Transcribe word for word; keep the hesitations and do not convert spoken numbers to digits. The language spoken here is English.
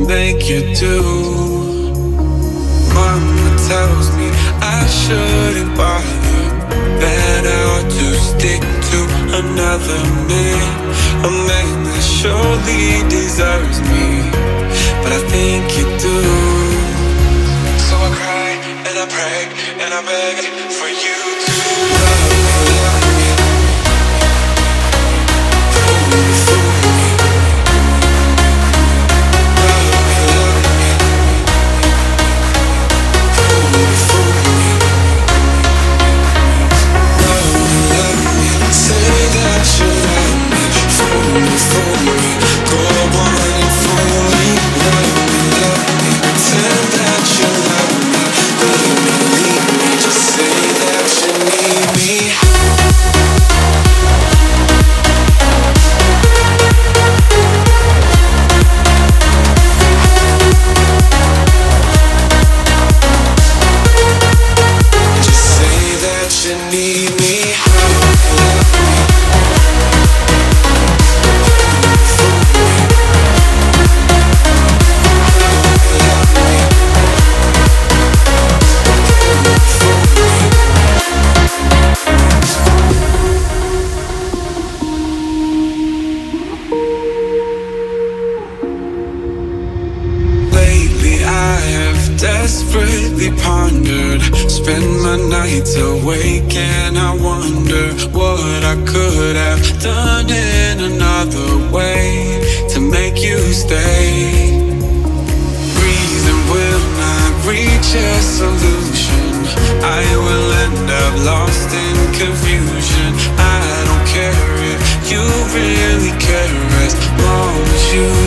think you do. Mama tells me I shouldn't bother, that I ought to stick to another man, a man that surely deserves me, but I think you do. So I cry and I pray and I beg for you to love me, love me. Fool me, fool me. Love me, love me. Fool me, fool me. Love me, love me. Say that you love me. Fool me, fool me. Go on and fool me. Love me, love me. Pretend that you love me. Leave me, leave me. Just say that you need me. Just say that you need me. Lately I have desperately pondered, spend my nights awake and I wonder what I could have done in another way to make you stay. Reason will not reach a solution, I will end up lost in confusion. I don't care if you really care as long as you